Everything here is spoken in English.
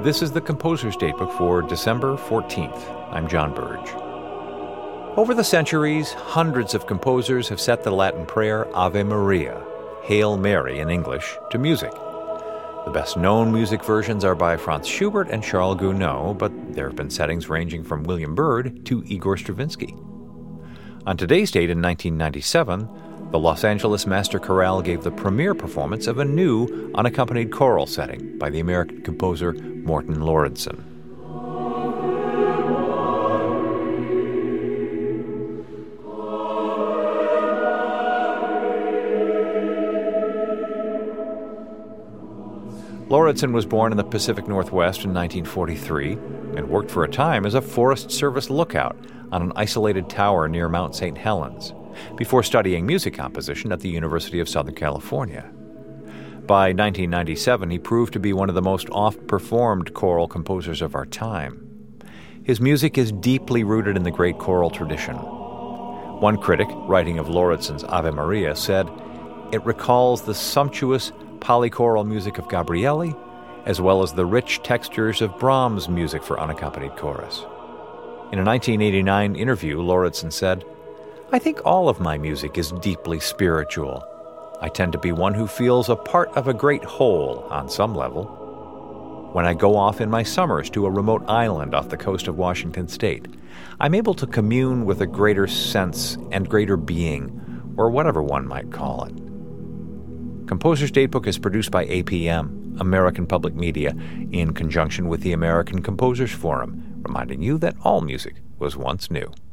This is the Composer's Datebook for December 14th. I'm John Burge. Over the centuries, hundreds of composers have set the Latin prayer Ave Maria, Hail Mary in English, to music. The best-known music versions are by Franz Schubert and Charles Gounod, but there have been settings ranging from William Byrd to Igor Stravinsky. On today's date in 1997, the Los Angeles Master Chorale gave the premiere performance of a new unaccompanied choral setting by the American composer Morten Lauridsen. Lauridsen was born in the Pacific Northwest in 1943 and worked for a time as a Forest Service lookout on an isolated tower near Mount St. Helens, before studying music composition at the University of Southern California. By 1997, he proved to be one of the most oft-performed choral composers of our time. His music is deeply rooted in the great choral tradition. One critic, writing of Lauridsen's Ave Maria, said, "It recalls the sumptuous polychoral music of Gabrieli, as well as the rich textures of Brahms' music for unaccompanied chorus." In a 1989 interview, Lauridsen said, "I think all of my music is deeply spiritual. I tend to be one who feels a part of a great whole on some level. When I go off in my summers to a remote island off the coast of Washington State, I'm able to commune with a greater sense and greater being, or whatever one might call it." Composer's Datebook is produced by APM, American Public Media, in conjunction with the American Composers Forum, reminding you that all music was once new.